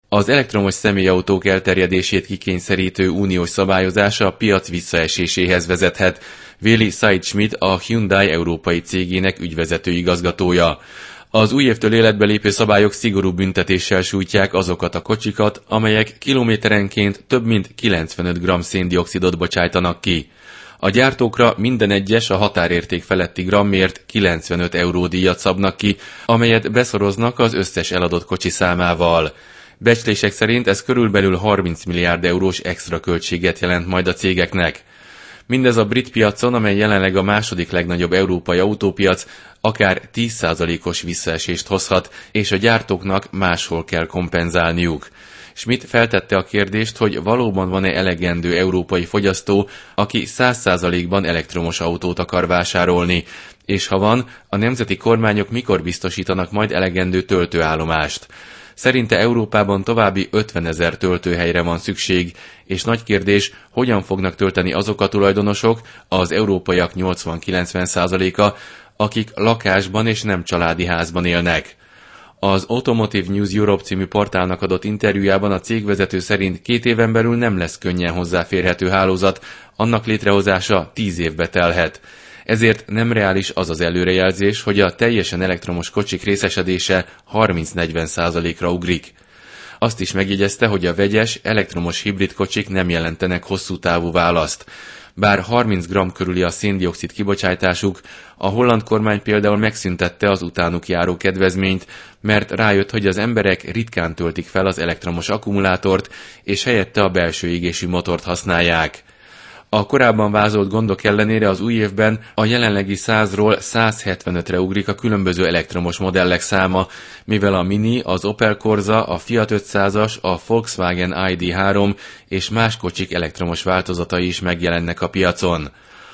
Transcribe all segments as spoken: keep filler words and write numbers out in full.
Az elektromos személyautók elterjedését kikényszerítő uniós szabályozása a piac visszaeséséhez vezethet, véli Said Schmidt, a Hyundai európai cégének ügyvezető igazgatója. Az új évtől életbe lépő szabályok szigorú büntetéssel sújtják azokat a kocsikat, amelyek kilométerenként több mint kilencvenöt gramm szén-dioxidot bocsájtanak ki. A gyártókra minden egyes a határérték feletti grammért kilencvenöt euró díjat szabnak ki, amelyet beszoroznak az összes eladott kocsi számával. Becslések szerint ez körülbelül harminc milliárd eurós extra költséget jelent majd a cégeknek. Mindez a brit piacon, amely jelenleg a második legnagyobb európai autópiac, akár tíz százalékos visszaesést hozhat, és a gyártóknak máshol kell kompenzálniuk. Schmidt feltette a kérdést, hogy valóban van-e elegendő európai fogyasztó, aki száz százalékban elektromos autót akar vásárolni, és ha van, a nemzeti kormányok mikor biztosítanak majd elegendő töltőállomást. Szerinte Európában további ötvenezer töltőhelyre van szükség, és nagy kérdés, hogyan fognak tölteni azok a tulajdonosok, az európaiak nyolcvan-kilencven százaléka, akik lakásban és nem családi házban élnek. Az Automotive News Europe című portálnak adott interjújában a cégvezető szerint két éven belül nem lesz könnyen hozzáférhető hálózat, annak létrehozása tíz évbe telhet. Ezért nem reális az az előrejelzés, hogy a teljesen elektromos kocsik részesedése harminc-negyven százalékra ugrik. Azt is megjegyezte, hogy a vegyes, elektromos hibrid kocsik nem jelentenek hosszú távú választ. Bár harminc gramm körüli a szén-dioxid kibocsátásuk, a holland kormány például megszüntette az utánuk járó kedvezményt, mert rájött, hogy az emberek ritkán töltik fel az elektromos akkumulátort, és helyette a belső égésű motort használják. A korábban vázolt gondok ellenére az új évben a jelenlegi százról száz hetvenötre ugrik a különböző elektromos modellek száma, mivel a Mini, az Opel Corsa, a Fiat ötszázas, a Volkswagen I D három és más kocsik elektromos változatai is megjelennek a piacon.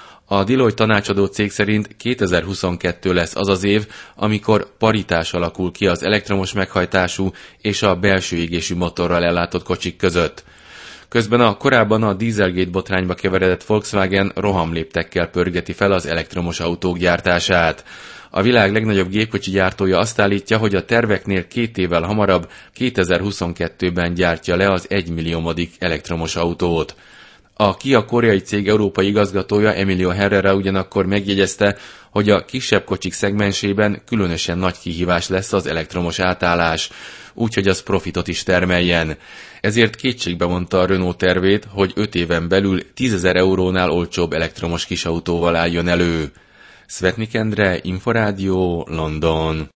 A Deloitte tanácsadó cég szerint kétezer-huszonkettő lesz az az év, amikor paritás alakul ki az elektromos meghajtású és a belső égésű motorral ellátott kocsik között. Közben a korábban a Dieselgate botrányba keveredett Volkswagen rohamléptekkel pörgeti fel az elektromos autók gyártását. A világ legnagyobb gépkocsi gyártója azt állítja, hogy a terveknél két évvel hamarabb, kétezer-huszonkettőben gyártja le az egymilliómodik elektromos autót. A Kia koreai cég európai igazgatója Emilio Herrera ugyanakkor megjegyezte, hogy a kisebb kocsik szegmensében különösen nagy kihívás lesz az elektromos átállás, úgyhogy az profitot is termeljen. Ezért kétségbe vonta a Renault tervét, hogy öt éven belül tízezer eurónál olcsóbb elektromos kisautóval álljon elő. Svetnik Endre, Inforádió, London.